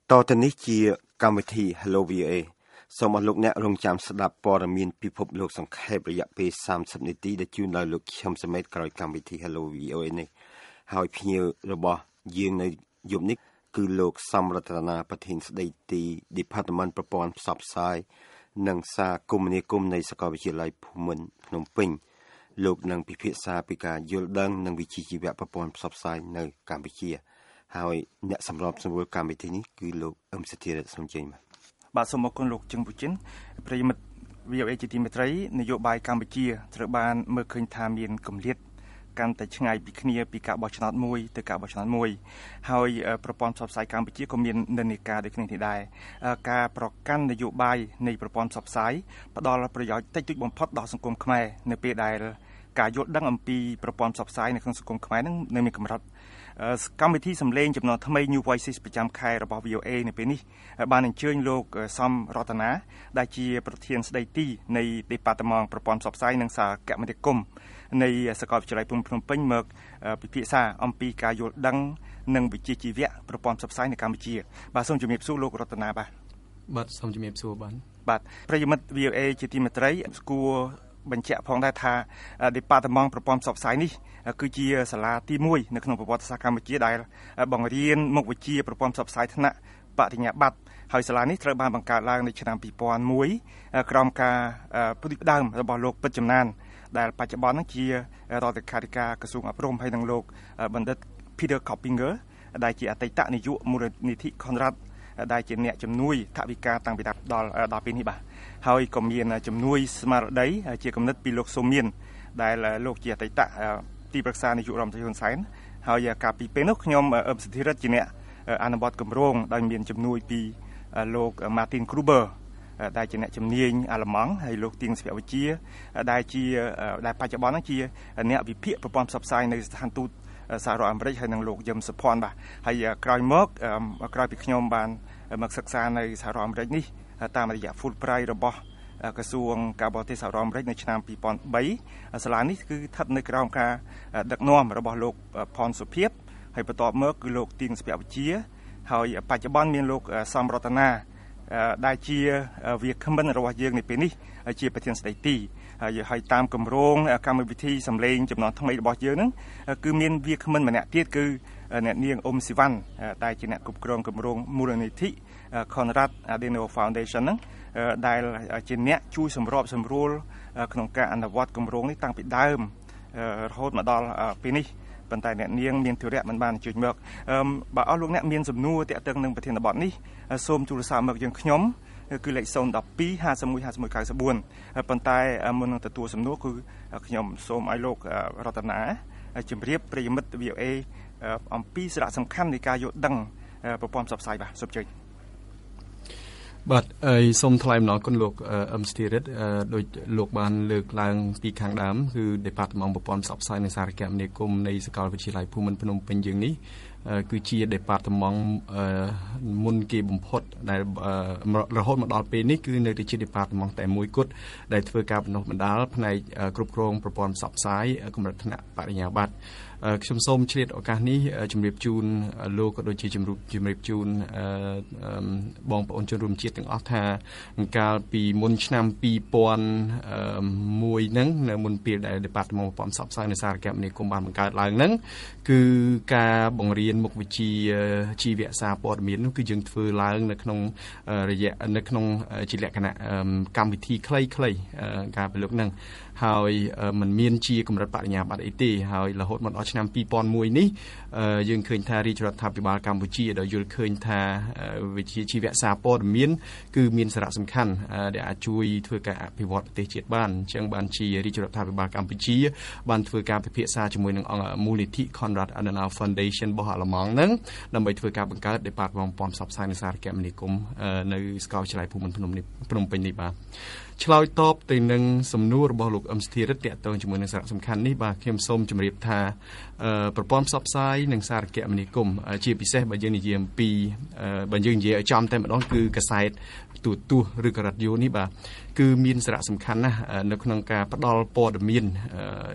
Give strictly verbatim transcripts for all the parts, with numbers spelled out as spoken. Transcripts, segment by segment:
តទៅនេះជាកម្មវិធី Hello វី អូ เอ សូមអរលោកអ្នករងចាំស្ដាប់ព័ត៌មានពិភពលោកសង្ខេបរយៈពេលសាមសិបនាទីដែលជូនដោយលោកខ្ញុំសមេតក្រោយកម្មវិធី Hello វី អូ เอ នេះហើយភ្ញៀវរបស់យើងនៅយប់នេះគឺលោកសំរតនាប្រធានស្ដីទី Department ប្រព័ន្ធផ្សព្វផ្សាយនិងសារគមនាគមន៍នៃសាកលវិទ្យាល័យភូមិន្ទភ្នំពេញលោកនឹងពិភាក្សាពីការយល់ដឹងនិងវិជ្ជាជីវៈប្រព័ន្ធផ្សព្វផ្សាយនៅកម្ពុជាហើយអ្នកសម្របសម្រួលកម្មវិធីនេះគឺលោកអឹមសធារតសំជិញបាទបាទសូមអរគុណលោកជឹងពូជិនប្រិយមិត្ត វី អូ เอ ជាទីមេត្រីនយោបាយកម្ពុជាត្រូវបានមើលឃើញថាមានគម្លាតកាន់តែឆ្ងាយពីគ្នាពីការបោះឆ្នោតមួយទៅការបោះឆ្នោតមួយហើយប្រព័ន្ធផ្សព្វផ្សាយកម្ពុជាក៏មាននិន្នាការដូចគ្នានេះដែរការប្រកាន់នយោបាយនៃប្រព័ន្ធផ្សព្វផ្សាយផ្ដល់ប្រយោជន៍តិចតួចបំផុតដល់សង្គមខ្មែរនៅពេលដែលការយល់ដឹងអំពីប្រព័ន្ធផ្សព្វផ្សាយនៅក្នុងសង្គមខ្មែរនឹងនៅមានកម្រិតកម្មវិធីសម្លេងចំនួនថ្មី New Voices ប្រចាំខែរបស់ វី អូ เอ នៅពេលនេះបានអញ្ជើញលោកសំរតនាដែលជាប្រធានស្ដីទីនៃ Department ប្រព័ន្ធផ្សព្វផ្សាយនិងសារគមនាគមន៍នៃសាកលវិទ្យាល័យភូមិភ្នំពេញមកពិភាក្សាអំពីការយល់ដឹងនិងវិជ្ជាជីវៈប្រព័ន្ធផ្សព្វផ្សាយនៅកម្ពុជាបាទសូមជំរាបសួរលោករតនាបាទបាទសូមជំរាបសួរបាទបាទប្រិយមិត្ត វី អូ เอ ជាទីមេត្រីគួរបញ្ជាក់ផងដែរថា Department ប្រព័ន្ធផ្សព្វផ្សាយនេះគឺជាសាលាទីមួយនៅក្នុងប្រវត្តិសាស្ត្រកម្ពុជាដែលបង្រៀនមុខវិជ្ជាប្រព័ន្ធផ្សព្វផ្សាយថ្នាក់បរិញ្ញាបត្រហើយសាលានេះត្រូវបានបង្កើតឡើងនៅឆ្នាំពីរពាន់មួយក្រោមការផ្ដួចផ្ដើមរបស់លោកពិតចំណានដែលបច្ចុប្បន្នជារដ្ឋលេខាធិការក្រសួងអប់រំហើយនិងលោកបណ្ឌិត Peter Koppinger ដែលជាអតីតនាយកមូលនិធិ Conrad ដែលជាអ្នកជំនួយថវិកាតាំងពីដល់ដល់ពេលនេះបាទហើយក៏មានជំនួយស្មារតីជាគំនិតពីលោកសុំមានដែលលោកជាអតីតទីប្រឹក្សានាយករដ្ឋមន្ត្រីហ៊ុនសែនហើយកាលពីពេលនោះខ្ញុំអឹមសធិរិទ្ធជាអ្នកអនុវត្តគម្រោងដោយមានជំនួយពីលោក Martin Gruber ដែលជាអ្នកជំនាញអាល្លឺម៉ង់ហើយលោកទៀងស្វៈវិជាដែលជាដែលបច្ចុប្បន្នជាអ្នកវិភាគប្រព័ន្ធផ្សព្វផ្សាយនៅស្ថានទូតសហរដ្ឋអាមេរិកហើយនិងលោកយឹមសុភ័ណ្ឌបាទហើយក្រោយមកក្រោយពីខ្ញុំបានមកសិក្សានៅសហរដ្ឋអាមេរិកនេះតាមរយៈ Fulbright របស់ក្រសួងការបរទេសសហរដ្ឋអាមេរិកនៅឆ្នាំពីរពាន់បីសាលានេះគឺស្ថិតនៅក្រោមការដឹកនាំរបស់លោកផនសុភាពហើយបន្ទាប់មកគឺលោកទៀងស្វៈវិជាហើយបច្ចុប្បន្នមានលោកសំរតនាដែលជាវាគ្មិនរបស់យើងនៅពេលនេះជាប្រធានស្ដីទីហើយហើយតាមគម្រោងកម្មវិធីសម្លេងចំនួនថ្មីរបស់យើងហ្នឹងគឺមានវាគ្មិនម្នាក់ទៀតគឺអ្នកនាងអ៊ុំស៊ីវ៉ាន់ដែលជាអ្នកគ្រប់គ្រងគម្រោងមូលនិធិ Conrad Adenauer Foundation ហ្នឹងដែលជាអ្នកជួយសម្របសម្រួលក្នុងការអនុវត្តគម្រោងនេះតាំងពីដើមរហូតមកដល់ពេលនេះប៉ុន្តែអ្នកនាងមានធុរៈមិនបានជួយមកបើអស់លោកអ្នកមានសំណួរទាក់ទងនឹងប្រធានបទនេះសូមទូរស័ព្ទមកយើងខ្ញុំគឺលេខศูนย์ một hai ห้าหนึ่ง ห้าหนึ่ง เก้า สี่ប៉ុន្តែមុននឹងទទួលសំណួរគឺខ្ញុំសូមឲ្យលោករតនាជម្រាបប្រិយមិត្ត វី អូ เอ អំពីសារៈសំខាន់នៃការយល់ដឹងប្រព័ន្ធផ្សព្វផ្សាយបាទសូមជើញបាទអីសូមថ្លែងអំណរគុណលោកអឹមស្ទីរិតដោយលោកបានលើកឡើងពីខាងដើមគឺ Department ប្រព័ន្ធផ្សព្វផ្សាយនិងសារគមនាគមន៍នៃសាកលវិទ្យាល័យភូមិន្ទភ្នំពេញយើងនេះគឺជា Department មុនគេបំផុតដែលរហូតមកដល់ពេលនេះគឺនៅតែជា Department តែមួយគត់ដែលធ្វើការបណ្ដុះបណ្ដាលផ្នែកគ្រប់គ្រងប្រព័ន្ធផ្សព្វផ្សាយកម្រិតថ្នាក់បរិញ្ញាបត្រខ្ញុំសូមឆ្លៀតឱកាសនេះជម្រាបជូនលោកក៏ដូចជាជម្រាបជម្រាបជូនបងប្អូនជនរួមជាតិទាំងអស់ថាកាលពីមុនឆ្នាំពីរពាន់មួយហ្នឹងនៅមុនពេលដែល Department ប្រព័ន្ធផ្សព្វផ្សាយនិងសារគមនាគមន៍បានបង្កើតឡើងហ្នឹងគឺការបង្រៀនមុខវិជ្ជាជីវៈសារព័ត៌មាននោះគឺយើងធ្វើឡើងនៅក្នុងរយៈនៅក្នុងជាលក្ខណៈកម្មវិធីខ្លីៗការប្រឡូកហ្នឹងហើយมันមានជាកម្រិតបរិញ្ញាបត្រអីទេហើយរហូតមកដល់ឆ្នាំពីរពាន់មួយនេះយើងឃើញថារាជរដ្ឋាភិបាលកម្ពុជាដែលយល់ឃើញថាវិជ្ជាជីវៈសារព័ត៌មានគឺមានសារៈសំខាន់ដែលអាចជួយធ្វើការអភិវឌ្ឍប្រទេសជាតិបានអញ្ចឹងបានជារាជរដ្ឋាភិបាលកម្ពុជាបានធ្វើការពិភាក្សាជាមួយនឹងអង្គមូលនិធិ Conrad Adenauer Foundation របស់អាល្លឺម៉ង់ហ្នឹងដើម្បីធ្វើការបង្កើត Department ប្រព័ន្ធផ្សព្វផ្សាយនិងសារគមនាគមន៍នៅសាកលវិទ្យាល័យភូមិន្ទភ្នំភ្នំពេញនេះបាទឆ្លើយតបទៅនឹងសំណួររបស់លោកអឹមស្ថិរិទ្ធទាក់ទងជាមួយនឹងសារៈសំខាន់នេះបាទខ្ញុំសូមជម្រាបថាប្រព័ន្ធផ្សព្វផ្សាយនិងសារគមនាគមន៍ជាពិសេសបើយើងនិយាយអំពីបើយើងនិយាយឲ្យចំតែម្ដងគឺកាសែតទូរទស្សន៍ឬក៏រ៉ាឌីយ៉ូនេះបាទគឺមានសារៈសំខាន់ណាស់នៅក្នុងការផ្ដល់ព័ត៌មាន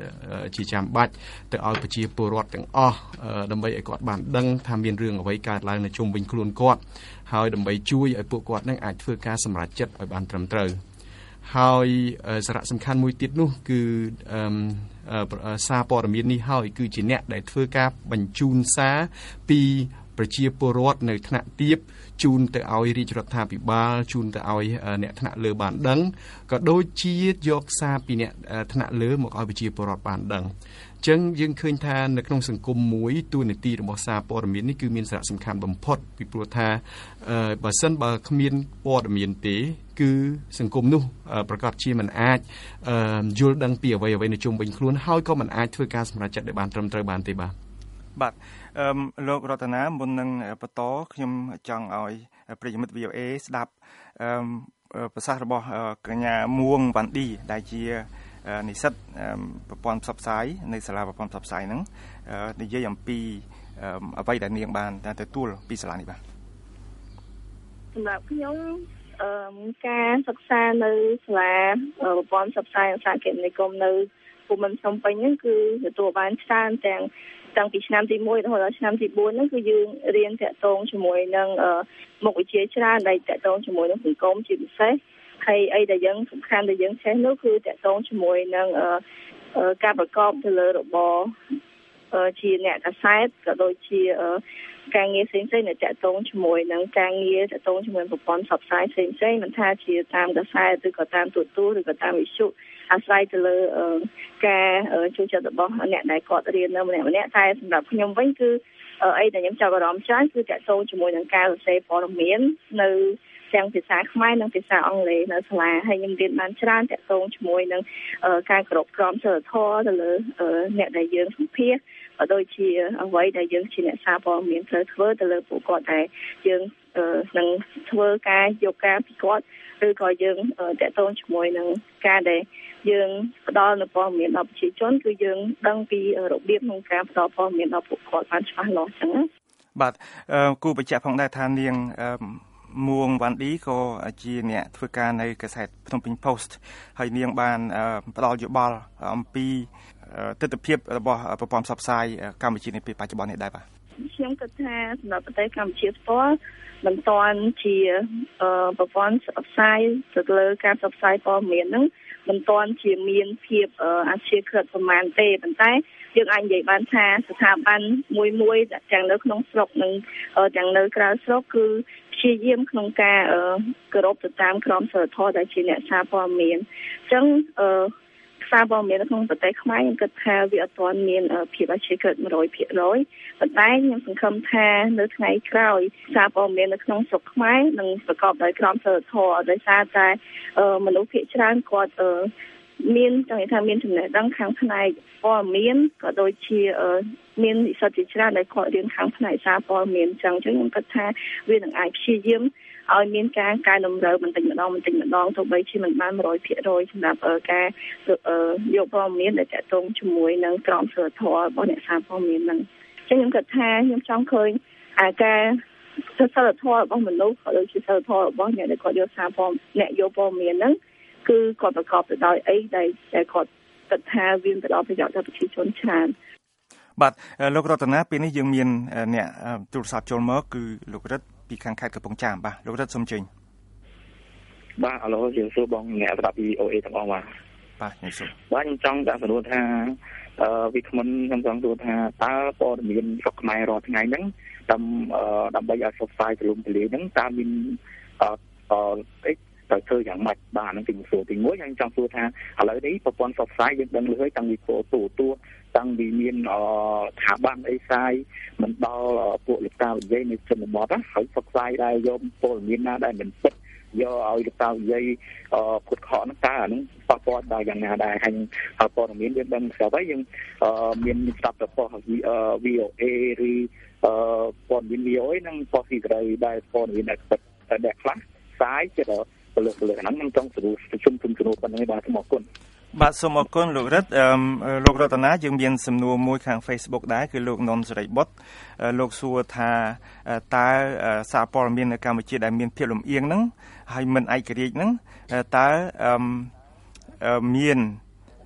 ជាចាំបាច់ទៅឲ្យប្រជាពលរដ្ឋទាំងអស់ដើម្បីឲ្យគាត់បានដឹងថាមានរឿងអ្វីកើតឡើងនៅជុំវិញខ្លួនគាត់ហើយដើម្បីជួយឲ្យពួកគាត់នឹងអាចធ្វើការសម្រេចចិត្តឲ្យបានត្រឹមត្រូវហើយសារៈសំខាន់មួយទៀតនោះគឺសារព័ត៌មាននេះហើយគឺជាអ្នកដែលធ្វើការបញ្ជូនសារពីប្រជាពលរដ្ឋនៅថ្នាក់ទាបជូនទៅឲ្យរាជរដ្ឋាភិបាលជូនទៅឲ្យអ្នកថ្នាក់លើបានដឹងក៏ដូចជាយកសារពីអ្នកថ្នាក់លើមកឲ្យប្រជាពលរដ្ឋបានដឹងអញ្ចឹងយើងឃើញថានៅក្នុងសង្គមមួយតួនាទីរបស់សារព័ត៌មាននេះគឺមានសារៈសំខាន់បំផុតពីព្រោះថាបើសិនបើគ្មានព័ត៌មានទេគឺសង្គមនោះប្រកាសជាមិនអាចយល់ដឹងពីអ្វីអ្វីនៅជុំវិញខ្លួនហើយក៏មិនអាចធ្វើការសម្រេចចិត្តឲ្យបានត្រឹមត្រូវបានទេបាទបាទអឺលោករតនាមុននឹងបន្តខ្ញុំចង់ឲ្យប្រិយមិត្ត វី អូ เอ ស្ដាប់អឺប្រសាសន៍របស់កញ្ញាមួងវ៉ាន់ឌីដែលជានិស្សិតប្រព័ន្ធផ្សព្វផ្សាយនៅសាលាប្រព័ន្ធផ្សព្វផ្សាយហ្នឹងនិយាយអំពីអ្វីដែលនាងបានទទួលពីសាលានេះបាទសម្រាប់ខ្ញុំអឺការសិក្សានៅសាលាប្រព័ន្ធផ្សព្វផ្សាយឧស្សាហកម្មនិគមនៅភូមិន្ទភ្នំពេញហ្នឹងគឺទទួលបានច្រើនទាំងតាំងពីឆ្នាំទីមួយរហូតដល់ឆ្នាំទីបួនហ្នឹងគឺយើងរៀនតាក់ទងជាមួយនឹងមុខវិជ្ជាច្រើនដែលតាក់ទងជាមួយនឹងសង្គមជាពិសេសហើយអីដែលយើងសំខាន់ដែលយើងចេះនោះគឺតាក់ទងជាមួយនឹងការប្រកបទៅលើរបរជាអ្នកកាសែតក៏ដូចជាការងារផ្សេងៗដែលតាក់ទងជាមួយនឹងការងារតាក់ទងជាមួយប្រព័ន្ធផ្សព្វផ្សាយផ្សេងៗមិនថាជាតាមកាសែតឬក៏តាមទូរទស្សន៍ឬក៏តាមវិទ្យុអាស្រ័យទៅលើការចូលចិត្តរបស់អ្នកដែលគាត់រៀននៅម្នាក់ម្នាក់តែសម្រាប់ខ្ញុំវិញគឺអីដែលខ្ញុំចាប់អារម្មណ៍ច្រើនគឺតាក់ទងជាមួយនឹងការសរសេរព័ត៌មាននៅទាំងភាសាខ្មែរនិងភាសាអង់គ្លេសនៅសាលាហើយខ្ញុំរៀនបានច្រើនតាក់ទងជាមួយនឹងការគោរពក្រមសីលធម៌ទៅលើអ្នកដែលយើងសម្ភាសក៏ដូចជាអ្វីដែលយើងជាអ្នកសារព័ត៌មានត្រូវធ្វើទៅលើពួកគាត់ដែលយើងនឹងធ្វើការយកការពីគាត់ឬក៏យើងតាក់ទងជាមួយនឹងការដែលយើងផ្ដល់នូវព័ត៌មានដល់ប្រជាជនគឺយើងដឹងពីរបៀបក្នុងការផ្ដល់ព័ត៌មានដល់ពួកគាត់បានច្បាស់លាស់ចឹងណាបាទគូបញ្ជាក់ផងដែរថានាងមួងវ៉ាន់ឌីក៏ជាអ្នកធ្វើការនៅកាសែតភ្នំពេញ Post ហើយនាងបានផ្ដល់យោបល់អំពីទស្សនវិជ្ជារបស់ប្រព័ន្ធផ្សព្វផ្សាយកម្ពុជានាពេលបច្ចុប្បន្ននេះដែរបាទខ្ញុំគិតថាសម្រាប់ប្រទេសកម្ពុជាផ្ទាល់មិនទាន់ជាប្រព័ន្ធផ្សព្វផ្សាយទៅលើការផ្សព្វផ្សាយព័ត៌មានហ្នឹងមិនទាន់ជាមានភាពអាជីវកម្មប្រមាណទេប៉ុន្តែយើងអាចនិយាយបានថាស្ថាប័នមួយមួយទាំងនៅក្នុងស្រុកនិងទាំងនៅក្រៅស្រុកគឺព្យាយាមក្នុងការគោរពទៅតាមក្រមសីលធម៌ដែលជាអ្នកសារព័ត៌មានអញ្ចឹងសារព័ត៌មាននៅក្នុងប្រទេសខ្មែរខ្ញុំគិតថាវាអត់ទាន់មានភាពអាជីវកម្ម one hundred percent ប៉ុន្តែខ្ញុំសង្ឃឹមថានៅថ្ងៃក្រោយសារព័ត៌មាននៅក្នុងស្រុកខ្មែរនឹងប្រកបដោយក្រមសីលធម៌ដោយសារតែមនុស្សភាគច្រើនគាត់មានចង់និយាយថាមានចំណេះដឹងខាងផ្នែកព័ត៌មានក៏ដូចជាមាននិស្សិតជាច្រើនដែលគាត់រៀនខាងផ្នែកសារព័ត៌មានអញ្ចឹងខ្ញុំគិតថាវានឹងអាចព្យាយាមឲ្យមានការកែតម្រូវបន្តិចម្ដងបន្តិចម្ដងទោះបីជាមិនបាន one hundred percent សម្រាប់ការយកព័ត៌មានដែលតាក់ទងជាមួយនឹងក្រមសីលធម៌របស់អ្នកសារព័ត៌មានហ្នឹងអញ្ចឹងខ្ញុំគិតថាខ្ញុំចង់ឃើញអាការសីលធម៌របស់មនុស្សក៏ដូចជាសីលធម៌របស់អ្នកដែលគាត់យកសារព័ត៌អ្នកយកព័ត៌មានហ្នឹងគឺគាត់ប្រកបទៅដោយអីដែលគាត់គិតថាវាផ្ដល់ប្រយោជន៍ដល់ប្រជាជនច្រើនបាទលោករតនាពេលនេះយើងមានអ្នកទូរស័ព្ទចូលមកគឺលោករិទ្ធពីខាងខេត្តកំពង់ចាមបាទលោករិទ្ធសូមជើញបាទអឡូយើងសួរបងអ្នកស្ដាប់ វី អូ เอ ទាំងអស់បាទបាទខ្ញុំសួរបាទខ្ញុំចង់ដាក់សំណួរថាអឺវិក្កាមខ្ញុំចង់សួរថាតើព័ត៌មានស្រុកខ្មែររាល់ថ្ងៃហ្នឹងដើម្បីឲ្យផ្សព្វផ្សាយទូលំទូលាយហ្នឹងតើមានអឺអីទៅធ្វើយ៉ាងម៉េចបាទហ្នឹងទីសួរទីមួយខ្ញុំចង់សួរថាឥឡូវនេះប្រព័ន្ធផ្សព្វផ្សាយយើងដឹងលឺហើយតាំងពីទូទូទូតាំងពីមានស្ថាប័នអីផ្សាយមិនដល់ពួកលោកតាវិយនៅជនបទហើយផ្សព្វផ្សាយដែរយកព័ត៌មានណាដែលមិនពិតយកឲ្យលោកតាវិយគត់ខកហ្នឹងតើអាហ្នឹងប៉ះពាល់ដល់យ៉ាងណាដែរហើយព័ត៌មានយើងដឹងស្រាប់ហើយយើងមានស្ដាប់ទៅប៉ុស្តិ៍ វី អូ เอ ឬព័ត៌មាន វី អូ เอ និងប៉ុស្តិ៍ស៊ីសេរីដែលព័ត៌មានដែលពិតដែលខ្លះផ្សាយចិត្តទៅលើទៅលើហ្នឹងខ្ញុំចង់សរុបប្រជុំជុំជំនួបប៉ុណ្ណឹងបាទសូមអរគុណបាទសូមអរគុណលោករិទ្ធអឺលោករតនាយើងមានសំណួរមួយខាង Facebook ដែរគឺលោកនុនសេរីបុត្រលោកសួរថាតើសារព័ត៌មាននៅកម្ពុជាដែលមានភាពលំអៀងហ្នឹងហើយមិនឯករាជ្យហ្នឹងតើអឺមាន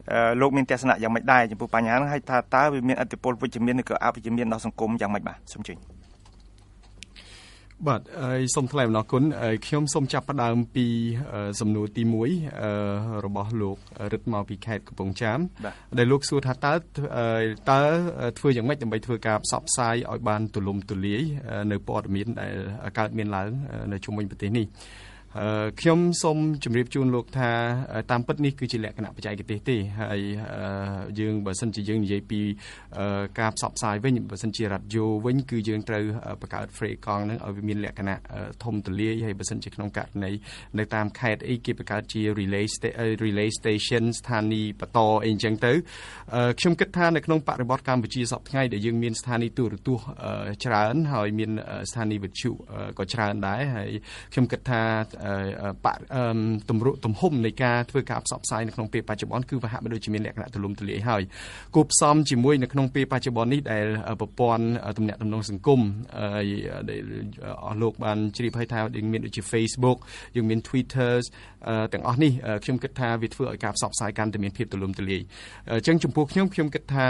លោកមានទស្សនៈយ៉ាងម៉េចដែរចំពោះបញ្ហាហ្នឹងហើយថាតើវាមានឥទ្ធិពលវិជ្ជមានឬក៏អវិជ្ជមានដល់សង្គមយ៉ាងម៉េចបាទសូមជឿបាទហើយសូមថ្លែងអំណរគុណខ្ញុំសូមចាប់ផ្ដើមពីសំណួរទីមួយរបស់លោករិទ្ធមកពីខេត្តកំពង់ចាមដែលលោកសួរថាតើតើធ្វើយ៉ាងម៉េចដើម្បីធ្វើការផ្សព្វផ្សាយឲ្យបានទូលំទូលាយនៅព័ត៌មានដែលកើតមានឡើងនៅជុំវិញប្រទេសនេះខ្ញុំសូមជម្រាបជូនលោកថាតាមពិតនេះគឺជាលក្ខណៈបច្ចេកទេសទេហើយយើងបើសិនជាយើងនិយាយពីការផ្សព្វផ្សាយវិញបើសិនជារ៉ាឌីយ៉ូវិញគឺយើងត្រូវបង្កើត frame កង់ហ្នឹងឲ្យវាមានលក្ខណៈធំទូលាយហើយបើសិនជាក្នុងករណីនៅតាមខេត្តអីគេបង្កើតជា relay relay station ស្ថានីយ៍បន្តអីអញ្ចឹងទៅខ្ញុំគិតថានៅក្នុងបរិបទកម្ពុជាសប្តាហ៍ថ្ងៃដែលយើងមានស្ថានីយ៍ទូរទស្សន៍ច្រើនហើយមានស្ថានីយ៍វិទ្យុក៏ច្រើនដែរហើយខ្ញុំគិតថាទំរុទំហំនៃការធ្វើការផ្សព្វផ្សាយនៅក្នុងពេលបច្ចុប្បន្នគឺវាហាក់បីដូចជាមានលក្ខណៈទូលំទូលាយហើយគួបផ្សំជាមួយនៅក្នុងពេលបច្ចុប្បន្ននេះដែលប្រព័ន្ធទំនាក់ទំនងសង្គមដែលអស់លោកបានជ្រាបហើយថាយើងមានដូចជា Facebook យើងមាន Twitter ទាំងអស់នេះខ្ញុំគិតថាវាធ្វើឲ្យការផ្សព្វផ្សាយកាន់តែមានភាពទូលំទូលាយអញ្ចឹងចំពោះខ្ញុំខ្ញុំគិតថា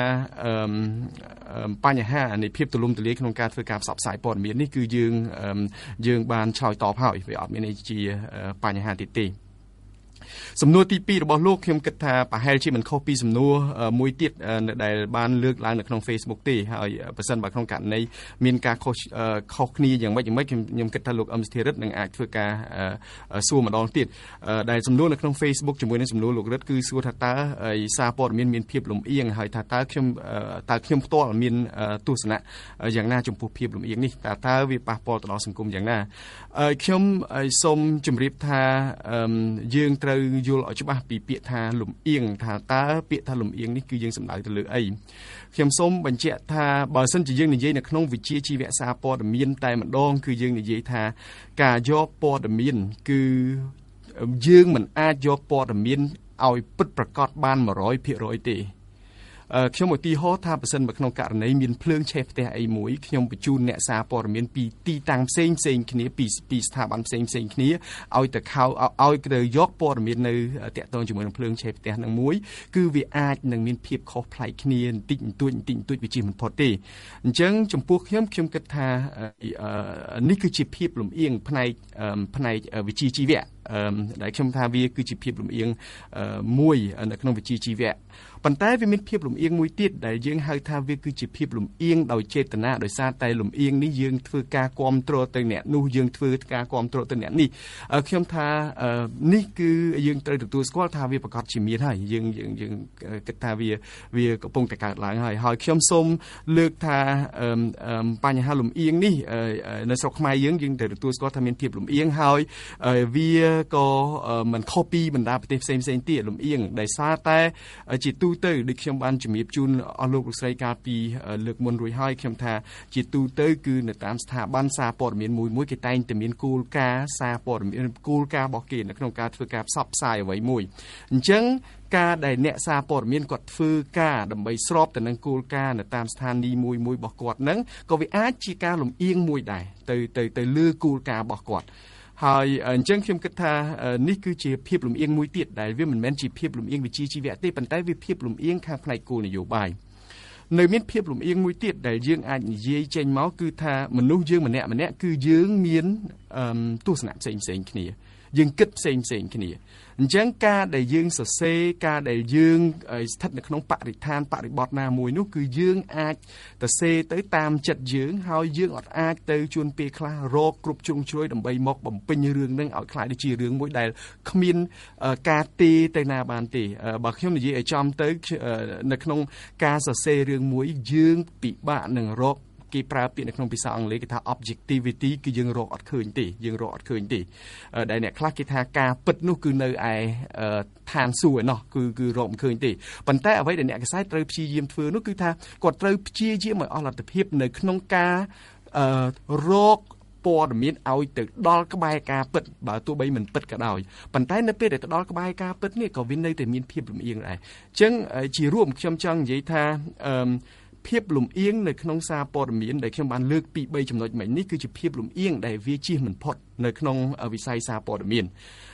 បញ្ហានៃភាពទូលំទូលាយក្នុងការធ្វើការផ្សព្វផ្សាយព័ត៌មាននេះគឺយើងយើងបានឆ្លើយតបហើយវាអត់មានអីជាបញ្ហាទៀតទេសំណួរទីពីររបស់លោកខ្ញុំគិតថាប្រហែលជាមិនខុសពីសំណួរមួយទៀតដែលបានលើកឡើងនៅក្នុង Facebook ទេហើយបើសិនបើក្នុងករណីមានការខុសខុសគ្នាយ៉ាងម៉េចយ៉ាងម៉េចខ្ញុំគិតថាលោកអឹមស្ថិរិទ្ធនឹងអាចធ្វើការសួរម្ដងទៀតដែលសំណួរនៅក្នុង Facebook ជាមួយនឹងសំណួរលោករិទ្ធគឺសួរថាតើសារព័ត៌មានមានភាពលំអៀងហើយថាតើខ្ញុំតើខ្ញុំផ្ទាល់មានទស្សនៈយ៉ាងណាចំពោះភាពលំអៀងនេះតើតើវាប៉ះពាល់ទៅដល់សង្គមយ៉ាងណាខ្ញុំសូមជម្រាបថាយើងត្រូវយល់ឲ្យច្បាស់ពីពាក្យថាលំអៀងថាតើពាក្យថាលំអៀងនេះគឺយើងសំដៅទៅលើអីខ្ញុំសូមបញ្ជាក់ថាបើសិនជាយើងនិយាយនៅក្នុងវិជ្ជាជីវៈសារព័ត៌មានតែម្ដងគឺយើងនិយាយថាការយកព័ត៌មានគឺយើងមិនអាចយកព័ត៌មានឲ្យពិតប្រាកដបាន one hundred percent ទេខ្ញុំឧទាហរណ៍ថាបើសិនបើក្នុងករណីមានភ្លើងឆេះផ្ទះអីមួយខ្ញុំបញ្ជូនអ្នកសារព័ត៌មានពីទីតាំងផ្សេងផ្សេងគ្នាពីពីស្ថាប័នផ្សេងផ្សេងគ្នាឲ្យទៅខោឲ្យទៅយកព័ត៌មាននៅតាក់ទងជាមួយនឹងភ្លើងឆេះផ្ទះនឹងមួយគឺវាអាចនឹងមានភាពខុសប្លែកគ្នាបន្តិចបន្តួចបន្តិចបន្តួចវាជាមិនផុតទេអញ្ចឹងចំពោះខ្ញុំខ្ញុំគិតថានេះគឺជាភាពលំអៀងផ្នែកផ្នែកវិជ្ជាជីវៈដែលខ្ញុំថាវាគឺជាភាពលំអៀងមួយនៅក្នុងវិជ្ជាជីវៈប៉ុន្តែវាមានភាពលំអៀងមួយទៀតដែលយើងហៅថាវាគឺជាភាពលំអៀងដោយចេតនាដោយសារតែលំអៀងនេះយើងធ្វើការគាំទ្រទៅអ្នកនោះយើងធ្វើការគាំទ្រទៅអ្នកនេះខ្ញុំថានេះគឺយើងត្រូវទទួលស្គាល់ថាវាប្រកាសជាមានហើយយើងយើងយើងគិតថាវាវាកំពុងតែកើតឡើងហើយហើយខ្ញុំសូមលើកថាបញ្ហាលំអៀងនេះនៅស្រុកខ្មែរយើងយើងត្រូវទទួលស្គាល់ថាមានភាពលំអៀងហើយវាក៏មិនខុសពីបណ្ដាប្រទេសផ្សេងផ្សេងទៀតលំអៀងដោយសារតែជាទូទៅដូចខ្ញុំបានជំរាបជូនអស់លោកលោកស្រីកាលពីលើកមុនរួចហើយខ្ញុំថាជាទូទៅគឺនៅតាមស្ថាប័នសារព័ត៌មានមួយមួយគេតែងតែមានគោលការណ៍សារព័ត៌មានគោលការណ៍របស់គេនៅក្នុងការធ្វើការផ្សព្វផ្សាយអ្វីមួយអញ្ចឹងការដែលអ្នកសារព័ត៌មានគាត់ធ្វើការដើម្បីស្របទៅនឹងគោលការណ៍នៅតាមស្ថានីយ៍មួយមួយរបស់គាត់ហ្នឹងក៏វាអាចជាការលំអៀងមួយដែរទៅទៅទៅលើគោលការណ៍របស់គាត់ហើយអញ្ចឹងខ្ញុំគិតថានេះគឺជាភាពលំអៀងមួយទៀតដែលវាមិនមែនជាភាពលំអៀងវិជ្ជាជីវៈទេប៉ុន្តែវាភាពលំអៀងខាងផ្នែកគោលនយោបាយនៅមានភាពលំអៀងមួយទៀតដែលយើងអាចនិយាយចេញមកគឺថាមនុស្សយើងម្នាក់ម្នាក់គឺយើងមានទស្សនៈផ្សេងផ្សេងគ្នាយើងគិតផ្សេងផ្សេងគ្នាអញ្ចឹងការដែលយើងសរសេរការដែលយើងស្ថិតនៅក្នុងបរិស្ថានបរិបទណាមួយនោះគឺយើងអាចទៅសេទៅតាមចិត្តយើងហើយយើងអត់អាចទៅជួនពេលខ្លះរកគ្រប់ជ្រុងជ្រោយដើម្បីមកបំពេញរឿងនឹងឲ្យខ្លាយទៅជារឿងមួយដែលគ្មានការទេទៅណាបានទេបើខ្ញុំនិយាយឲ្យចំទៅនៅក្នុងការសរសេររឿងមួយយើងពិបាកនឹងរកគេប្រើពាក្យនៅក្នុងភាសាអង់គ្លេសគេថា objectivity គឺយើងរកអត់ឃើញទេយើងរកអត់ឃើញទេដែលអ្នកខ្លះគេថាការពិតនោះគឺនៅឯឋានសួគ៌ឯណោះគឺគឺរកមិនឃើញទេប៉ុន្តែអ្វីដែលអ្នកកសែតត្រូវព្យាយាមធ្វើនោះគឺថាគាត់ត្រូវព្យាយាមឲ្យអស់លទ្ធភាពនៅក្នុងការរកព័ត៌មានឲ្យទៅដល់ក្បែរការពិតបើទោះបីមិនពិតក៏ដោយប៉ុន្តែនៅពេលដែលទៅដល់ក្បែរការពិតនេះក៏វានៅតែមានភាពលំអៀងដែរអញ្ចឹងជារួមខ្ញុំចង់និយាយថាអឺភាពលំអៀងនៅក្នុងសារព័ត៌មានដែលខ្ញុំបានលើកពី3ចំណុចមិញនេះគឺជាភាពលំអៀងដែលវាជៀសមិនផុតនៅក្នុងវិស័យសារព័ត៌មាន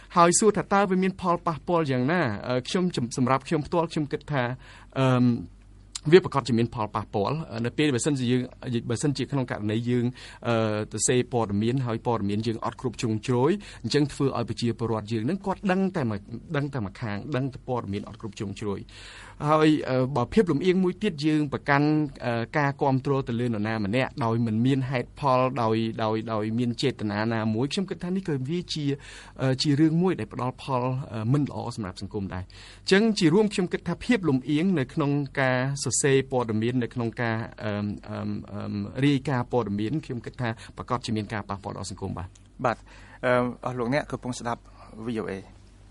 ហើយសួរថាតើវាមានផលប៉ះពាល់យ៉ាងណាខ្ញុំសម្រាប់ខ្ញុំផ្ទាល់ខ្ញុំគិតថាអឺវាប្រកាសជាមានផលប៉ះពាល់នៅពេលបើសិនជាយើងបើសិនជាក្នុងករណីយើងទៅសេព័ត៌មានហើយព័ត៌មានយើងអត់គ្រប់ជ្រុងជ្រោយអញ្ចឹងធ្វើឲ្យប្រជាពលរដ្ឋយើងនឹងគាត់ដឹងតែមកដឹងតែមកខាងដឹងតែព័ត៌មានអត់គ្រប់ជ្រុងជ្រោយហើយបើភាពលំអៀងមួយទៀតយើងប្រកាន់ការគ្រប់គ្រងទៅលើនរណាម្នាក់ដោយមិនមានហេតុផលដោយដោយដោយមានចេតនាណាមួយខ្ញុំគិតថានេះក៏វាជាជារឿងមួយដែលផ្ដល់ផលមិនល្អសម្រាប់សង្គមដែរអញ្ចឹងជារួមខ្ញុំគិតថាភាពលំអៀងនៅក្នុងការសរសេរព័ត៌មាននៅក្នុងការរាយការណ៍ព័ត៌មានខ្ញុំគិតថាប្រកាសជាមានការប៉ះពាល់ដល់សង្គមបាទបាទអស់លោកអ្នកកំពុងស្ដាប់ វី អូ เอ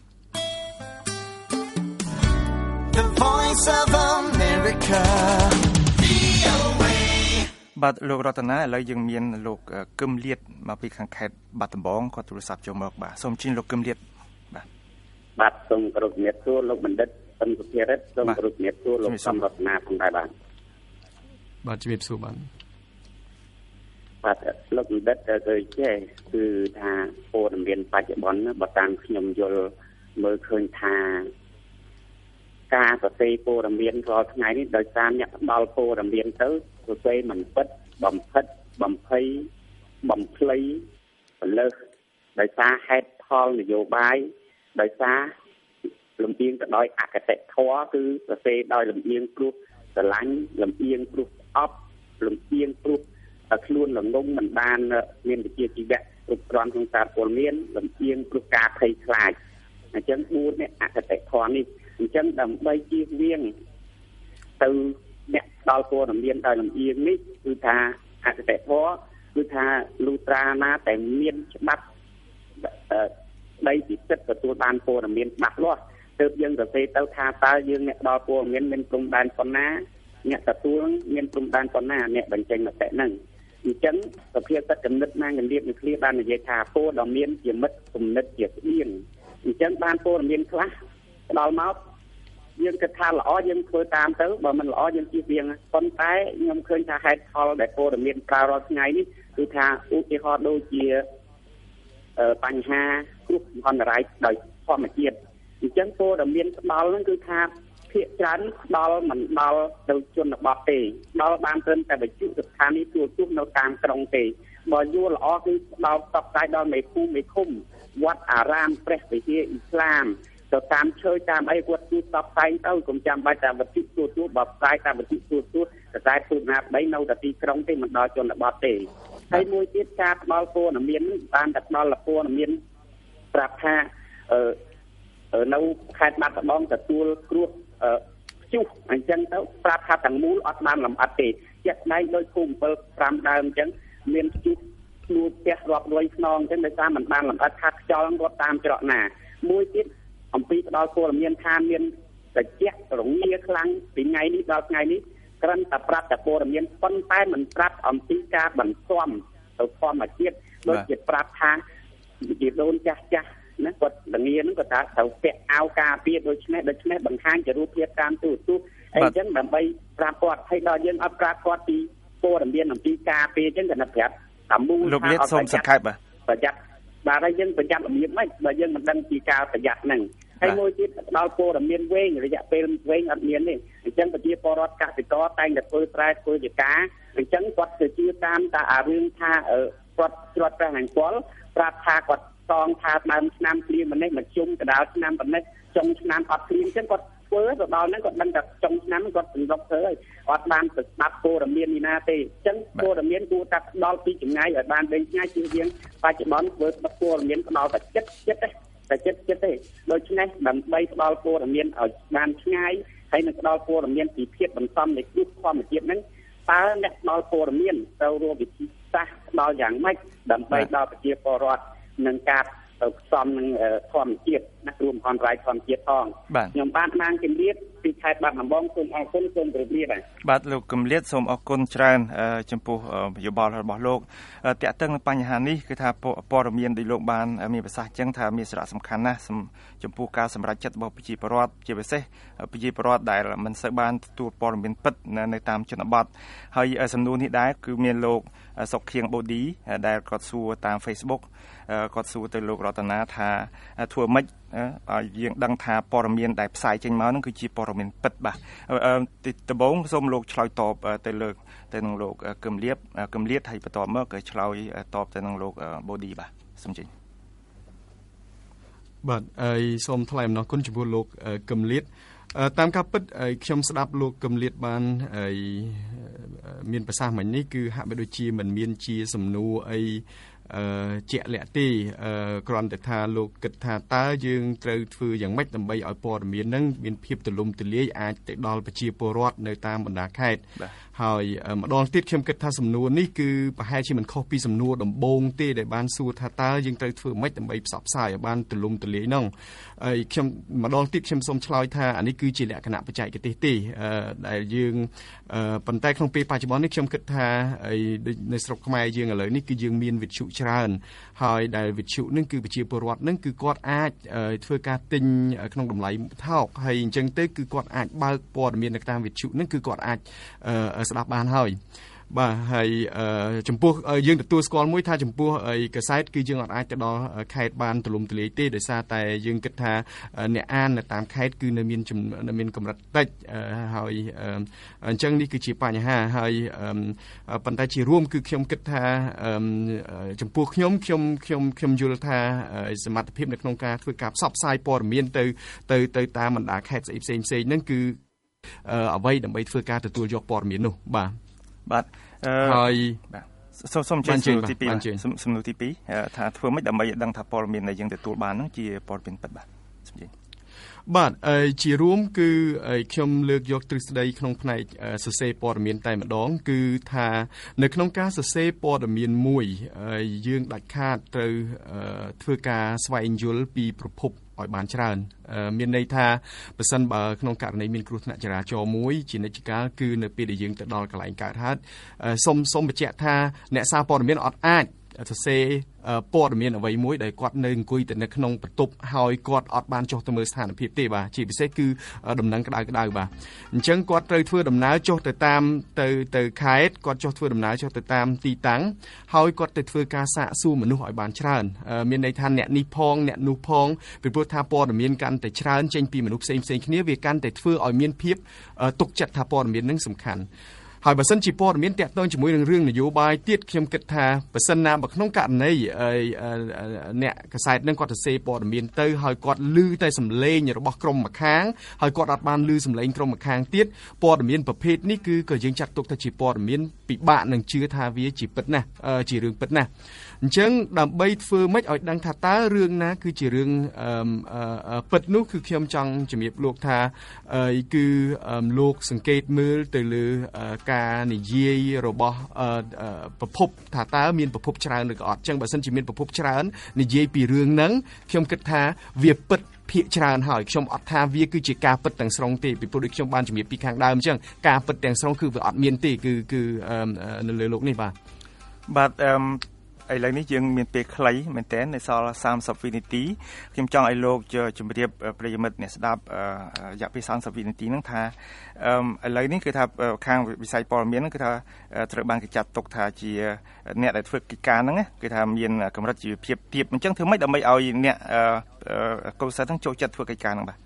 The Voice of America វី អូ เอ បាទលោករតនាឥឡូវយើងមានលោកកឹមលៀតមកពីខាងខេត្តបាត់ដំបងគាត់ទូរស័ព្ទចូលមកបាទសូមជិញលោកកឹមលៀតបាទបាទសូមគោរពជំរាបសួរលោកបណ្ឌិតសំសុភារិទ្ធសូមគោរពជំរាបសួរលោកសំរតនាផងដែរបាទបាទជំរាបសួរបាទបាទលោកបណ្ឌិតទៅចេះគឺថាព័ត៌មានបច្ចុប្បន្នបើតាមខ្ញុំយល់មើលឃើញថាការសរសេរព័ត៌មានរាល់ថ្ងៃនេះដោយសារអ្នកផ្ដល់ព័ត៌មានទៅសរសេរមិនពិតបំផិតបំភ័យបំភ្លៃបលើសដោយសារហេតុផលនយោបាយដោយសារលំអៀងទៅដោយអកតេធម៌គឺសរសេរដោយលំអៀងព្រោះស្រឡាញ់លំអៀងព្រោះអប់លំអៀងព្រោះខ្លួនល្ងងមិនបានមានវិជ្ជាជីវៈគ្រប់គ្រាន់ក្នុងសារព័ត៌មានលំអៀងព្រោះការភ័យខ្លាចអញ្ចឹងបួននេះអកតេធម៌នេះអញ្ចឹងដើម្បីជៀសវាងទៅអ្នកដល់ព័ត៌មានដោយលំអៀងនេះគឺថាអកតេធម៌គឺថាលុត្រាណាតែមានច្បាប់ដីពិសិដ្ឋទទួលបានព័ត៌មានច្បាស់លាស់ទើបយើងសរសេរទៅថាតើយើងអ្នកដល់ព័ត៌មានមានព្រំដែនប៉ុណ្ណាអ្នកទទួលមានព្រំដែនប៉ុណ្ណាអ្នកបញ្ចេញមតិហ្នឹងអញ្ចឹងសភាសិទ្ធិគំនិតណាងលៀបនៅគ្នាបាននិយាយថាព័ត៌មានជាមិត្តគំនិតជាស្បៀងអញ្ចឹងបានព័ត៌មានខ្លះផ្ដល់មកយើងគិតថាល្អយើងធ្វើតាមទៅបើមិនល្អយើងជៀសវាងប៉ុន្តែខ្ញុំឃើញថាហេតុផលដែលព័ត៌មានប្រើរាល់ថ្ងៃនេះគឺថាឧទាហរណ៍ដូចជាបញ្ហាគ្រោះមហន្តរាយដោយធម្មជាតិអញ្ចឹងព័ត៌មានផ្ដល់ហ្នឹងគឺថាភាគច្រើនផ្ដល់មិនដល់ទៅជនបទទេដល់បានត្រឹមតែវិទ្យុស្ថានីយ៍ទូរទស្សន៍នៅតាមក្រុងទេបើយល់ល្អគឺផ្ដល់ផ្សព្វផ្សាយដល់មេភូមិមេឃុំវត្តអារាមព្រះវិហារអ៊ីស្លាមទៅតាមឈើតាមអីគាត់ទូផ្សព្វផ្សាយទៅកុំចាំបាច់តែវិទ្យុទូរទស្សន៍បើផ្សាយតាមវិទ្យុទូរទស្សន៍តែទូណាប្តីនៅតែទីក្រុងទេមិនដល់ជនបទទេហើយមួយទៀតការផ្ដល់ព័ត៌មាននេះបានតែផ្ដល់ព័ត៌មានប្រាប់ថាអឺនៅខេត្តបាត់ដំបងទទួលគ្រោះព្យុះអញ្ចឹងទៅប្រាប់ថាទាំងមូលអត់បានលម្អិតទេជាក់ស្ដែងដោយភូមិអំពិល5ដើមអញ្ចឹងមានព្យុះខ្លួនផ្ទះរាប់រយខ្នងអញ្ចឹងដោយសារមិនបានលម្អិតថាខ្យល់រត់តាមច្រកណាមួយទៀតអំពីផ្ដល់ព័ត៌មានថាមានត្រជាក់រងាខ្លាំងពីថ្ងៃនេះដល់ថ្ងៃនេះគ្រាន់តែប្រាប់តែព័ត៌មានប៉ុន្តែមិនប្រាប់អំពីការបន្ស៊ាំទៅធម្មជាតិដូចជាប្រាប់ថាជាដូនចាស់ចាស់ណាគាត់ល្ងាហ្នឹងគាត់ថាត្រូវពាក់អាវការពារដូចនេះដូចនេះបង្ហាញជារូបភាពតាមទូរទស្សន៍អីចឹងដើម្បីប្រាប់គាត់ឲ្យដល់យើងអត់ប្រាប់គាត់ពីព័ត៌មានអំពីការពារចឹងគាត់ប្រាប់តាមមូលថាអត់សូមសង្ខេបបាទប្រយ័ត្នបាទហើយយើងប្រយ័ត្នរបៀបម៉េចបើយើងមិនដឹងពីការប្រយ័ត្នហ្នឹងហើយមួយទៀតដល់ព័ត៌មានវែងរយៈពេលវែងអត់មានទេអញ្ចឹងប្រជាពលរដ្ឋកសិករតែងតែធ្វើស្រែធ្វើជាការអញ្ចឹងគាត់ទៅជឿតាមតែអារឿងថាគាត់ច្រត់ប្រាំងអង្គលប្រាប់ថាគាត់តងថាដើមឆ្នាំព្រាម្នេះមកជុំកណ្ដាលឆ្នាំប៉ុណ្ណេះចុងឆ្នាំអត់ព្រាអញ្ចឹងគាត់ធ្វើទៅដល់ហ្នឹងគាត់ដឹងថាចុងឆ្នាំគាត់សម្រុកធ្វើហើយអត់បានទៅស្ដាប់ព័ត៌មាននេះណាទេអញ្ចឹងព័ត៌មានគួរតែផ្ដល់ពីចម្ងាយឲ្យបានវែងឆ្ងាយជាជាងបច្ចុប្បន្នធ្វើព័ត៌មានផ្ដល់តែចិត្តចិត្តទេតែចិត្តចិត្តទេដូច្នេះដើម្បីផ្ដល់ព័ត៌មានឲ្យបានឆ្ងាយហើយនឹងផ្ដល់ព័ត៌មានពីភាពបន្សំនៃគ្រោះធម្មជាតិហ្នឹងតើអ្នកផ្ដល់ព័ត៌មានទៅរួមវិធីសាស្ត្រផ្ដល់យ៉ាងម៉េចដើម្បីដល់ប្រជាពលរដ្ឋនឹងការទៅផ្សំនឹងធម្មជាតិណារួមអន្តរាយធម្មជាតិផងខ្ញុំបានបានជំរាបពីខេត្តបាត់ដំបងសូមអរគុណសូមជម្រាបលាបាទបាទលោកកុំលៀតសូមអរគុណច្រើនចំពោះយោបល់របស់លោកតាក់ទងនឹងបញ្ហានេះគឺថាព័ត៌មានដែលលោកបានមានប្រសាសន៍ចឹងថាមានសារៈសំខាន់ណាស់ចំពោះការសម្រេចចិត្តរបស់ប្រជាពលរដ្ឋជាពិសេសប្រជាពលរដ្ឋដែលមិនសូវបានទទួលព័ត៌មានពិតនៅតាមជនបទហើយសំណួរនេះដែរគឺមានលោកសុកខៀងបូឌីដែលគាត់សួរតាម Facebook គាត់សួរទៅលោករតនាថាធ្វើម៉េចឲ្យយើងដឹងថាព័ត៌មានដែលផ្សាយចេញមកហ្នឹងគឺជាព័ត៌មានពិតបាទដំបូងសូមលោកឆ្លើយតបទៅលើទៅនឹងលោកកឹមលៀបកឹមលៀតហើយបន្តមកក៏ឆ្លើយតបទៅនឹងលោកបូឌីបាទសូមជិញបាទហើយសូមថ្លែងអំណរគុណចំពោះលោកកឹមលៀតតាមការពិតខ្ញុំស្ដាប់លោកកឹមលៀតបានហើយមានប្រសាសន៍មិញនេះគឺហាក់បីដូចជាមិនមានជាសំណួរអីអឺជាក់លាក់ទេអឺគ្រាន់តែថាលោកគិតថាតើយើងត្រូវធ្វើយ៉ាងម៉េចដើម្បីឲ្យព័ត៌មានហ្នឹងមានភាពទូលំទូលាយអាចទៅដល់ប្រជាពលរដ្ឋនៅតាមបណ្ដាខេត្តហើយម្ដងទៀតខ្ញុំគិតថាសំណួរនេះគឺប្រហែលជាមិនខុសពីសំណួរដំបូងទេដែលបានសួរថាតើយើងត្រូវធ្វើម៉េចដើម្បីផ្សព្វផ្សាយឲ្យបានទូលំទូលាយហ្នឹងហើយខ្ញុំម្ដងទៀតខ្ញុំសូមឆ្លើយថាអានេះគឺជាលក្ខណៈបច្ចេកទេសទេដែលយើងប៉ុន្តែក្នុងពេលបច្ចុប្បន្ននេះខ្ញុំគិតថានៅស្រុកខ្មែរយើងឥឡូវនេះគឺយើងមានវិទ្យុច្រើនហើយដែលវិទ្យុនឹងគឺប្រជាពលរដ្ឋនឹងគឺគាត់អាចធ្វើការទិញក្នុងតម្លៃថោកហើយអញ្ចឹងទៅគឺគាត់អាចបើកព័ត៌មាននៅតាមវិទ្យុនឹងគឺគាត់អាចស្ដាប់បានហើយបាទហើយចំពោះយើងទទួលស្គាល់មួយថាចំពោះកាសែតគឺយើងអត់អាចទៅដល់ខេត្តបានទូលំទូលាយទេដោយសារតែយើងគិតថាអ្នកអាននៅតាមខេត្តគឺនៅមាននៅមានកម្រិតតិចហើយអញ្ចឹងនេះគឺជាបញ្ហាហើយប៉ុន្តែជារួមគឺខ្ញុំគិតថាចំពោះខ្ញុំខ្ញុំខ្ញុំខ្ញុំយល់ថាសមត្ថភាពនៅក្នុងការធ្វើការផ្សព្វផ្សាយព័ត៌មានទៅទៅទៅតាមបណ្ដាខេត្តផ្សេងៗផ្សេងៗហ្នឹងគឺអ្វីដើម្បីធ្វើការទទួលយកព័ត៌មាននោះបាទបាទហើយបាទសូមសូមជម្រាបសំណួរទីពីរសំណួរទីពីរថាធ្វើម៉េចដើម្បីឲ្យដឹងថាព័ត៌មានដែលយើងទទួលបានហ្នឹងជាព័ត៌មានពិតបាទសូមជម្រាបបាទជារួមគឺខ្ញុំលើកយកទ្រឹស្ដីក្នុងផ្នែកសរសេរព័ត៌មានតែម្ដងគឺថានៅក្នុងការសរសេរព័ត៌មានមួយយើងដាច់ខាតត្រូវធ្វើការស្វែងយល់ពីប្រភពឲ្យបានច្រើនមានន័យថាប្រសិនបើក្នុងករណីមានគ្រោះថ្នាក់ចរាចរណ៍មួយជានិច្ចកាលគឺនៅពេលដែលយើងទៅដល់កន្លែងកើតហេតុសូមសូមបញ្ជាក់ថាអ្នកសារព័ត៌មានអត់អាចសរសេរព័ត៌មានអ្វីមួយដែលគាត់នៅអង្គុយទៅនៅក្នុងបន្ទប់ហើយគាត់អត់បានចុះទៅមើលស្ថានភាពទេបាទជាពិសេសគឺដំណឹងក្តៅក្តៅបាទអញ្ចឹងគាត់ត្រូវធ្វើដំណើរចុះទៅតាមទៅទៅខេត្តគាត់ចុះធ្វើដំណើរចុះទៅតាមទីតាំងហើយគាត់ទៅធ្វើការសាកសួរមនុស្សឲ្យបានច្រើនមានន័យថាអ្នកនេះផងអ្នកនោះផងពីព្រោះថាព័ត៌មានកាន់តែច្រើនចេញពីមនុស្សផ្សេងផ្សេងគ្នាវាកាន់តែធ្វើឲ្យមានភាពទុកចិត្តថាព័ត៌មាននឹងសំខាន់ហើយបើសិនជាព័ត៌មានតាក់ទងជាមួយនឹងរឿងនយោបាយទៀតខ្ញុំគិតថាបើសិនណាបើក្នុងករណីអ្នកកាសែតនឹងគាត់សរសេរព័ត៌មានទៅហើយគាត់ឮតែសំឡេងរបស់ក្រុមម្ខាងហើយគាត់អត់បានឮសំឡេងក្រុមម្ខាងទៀតព័ត៌មានប្រភេទនេះគឺក៏យើងចាត់ទុកថាជាព័ត៌មានពិបាកនឹងជឿថាវាជាពិតណាស់ជារឿងពិតណាស់អញ្ចឹងដើម្បីធ្វើម៉េចឲ្យដឹងថាតើរឿងណាគឺជារឿងពិតនោះគឺខ្ញុំចង់ជំរាបលោកថាគឺលោកសង្កេតមើលទៅលើការនិយាយរបស់ប្រភពថាតើមានប្រភពច្រើនឬក៏អត់អញ្ចឹងបើសិនជាមានប្រភពច្រើននិយាយពីរឿងហ្នឹងខ្ញុំគិតថាវាពិតភាគច្រើនហើយខ្ញុំអត់ថាវាគឺជាការពិតទាំងស្រុងទេពីព្រោះដូចខ្ញុំបានជំរាបពីខាងដើមអញ្ចឹងការពិតទាំងស្រុងគឺវាអត់មានទេគឺគឺនៅលើโลกនេះបាទបាទអឺឥឡូវនេះយើងមានពេលខ្លីមែនតើនៅសល់សាមសិបវិនាទីខ្ញុំចង់ឲ្យលោកជម្រាបប្រិយមិត្តអ្នកស្ដាប់រយៈពេលសាមសិបវិនាទីហ្នឹងថាឥឡូវនេះគឺថាខាងវិស័យព័ត៌មានហ្នឹងគឺថាត្រូវបានគេចាត់ទុកថាជាអ្នកដែលធ្វើកិច្ចការហ្នឹងគឺថាមានកម្រិតជីវភាពទាបអញ្ចឹងធ្វើម៉េចដើម្បីឲ្យអ្នកកុលសិទ្ធិហ្នឹងចូលចិត្តធ្វើកិច្ចការហ្នឹងបាទ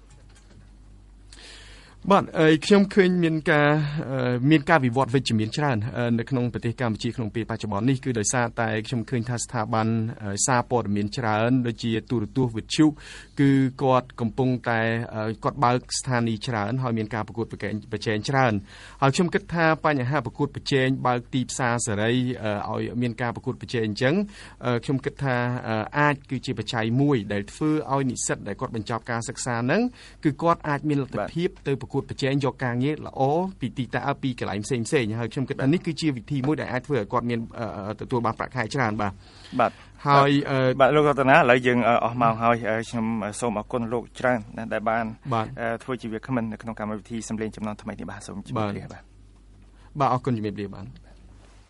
បាទខ្ញុំឃើញមានការមានការវិវត្តវិជ្ជមានច្រើននៅក្នុងប្រទេសកម្ពុជាក្នុងពេលបច្ចុប្បន្ននេះគឺដោយសារតែខ្ញុំឃើញថាស្ថាប័នសារព័ត៌មានច្រើនដូចជាទូរទស្សន៍វិទ្យុគឺគាត់កំពុងតែគាត់បើកស្ថានីយ៍ច្រើនហើយមានការប្រកួតប្រជែងច្រើនហើយខ្ញុំគិតថាបញ្ហាប្រកួតប្រជែងបើកទីផ្សារសេរីឲ្យមានការប្រកួតប្រជែងអញ្ចឹងខ្ញុំគិតថាអាចគឺជាបច្ច័យមួយដែលធ្វើឲ្យនិស្សិតដែលគាត់បញ្ចប់ការសិក្សាហ្នឹងគឺគាត់អាចមានលទ្ធភាពទៅប្រកួតកួតប្រជែងយកការងារល្អពីទីតាពីកន្លែងផ្សេងផ្សេងហើយខ្ញុំគិតថានេះគឺជាវិធីមួយដែលអាចធ្វើឲ្យគាត់មានទទួលបានប្រាក់ខែច្រើនបាទបាទហើយបាទលោករតនាឥឡូវយើងអស់ម៉ោងហើយខ្ញុំសូមអរគុណលោកច្រើនដែលបានធ្វើជាវាគ្មិននៅក្នុងកម្មវិធីសម្លេងចំណងថ្មីនេះបាទសូមជម្រាបលាបាទបាទអរគុណជំរាបលាបាទ